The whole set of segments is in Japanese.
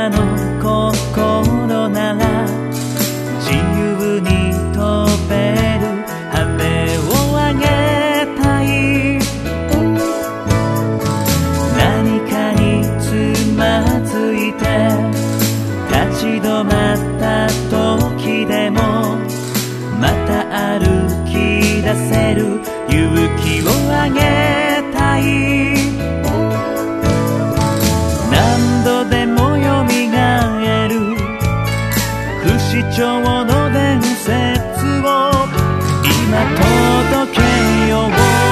たの心なら自由に飛べる羽をあげたい。何かにつまずいて立ち止まった時でもまた歩き出せる勇気をあげたい。何度でもよみがえる不死鳥の伝説を今届けよう。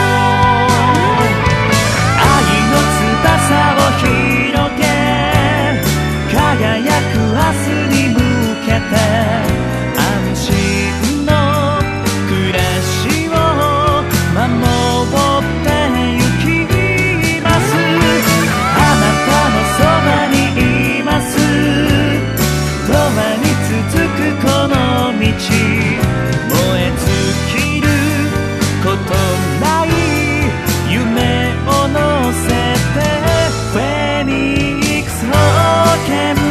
愛の翼を広げ輝く明日に向けて安心の暮らしを守ってゆきます。あなたのそばにいます。永遠に続くこの道、燃え尽きることない夢を乗せてフェニックス冒険。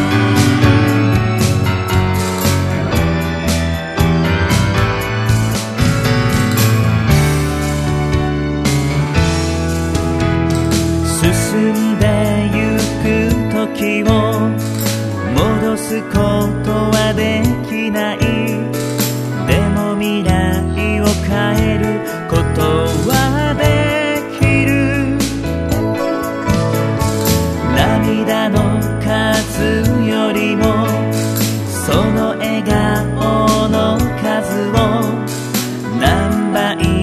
進んでゆく時を戻すことはできない。でも未来を変えることはできる。涙の数よりもその笑顔の数を何倍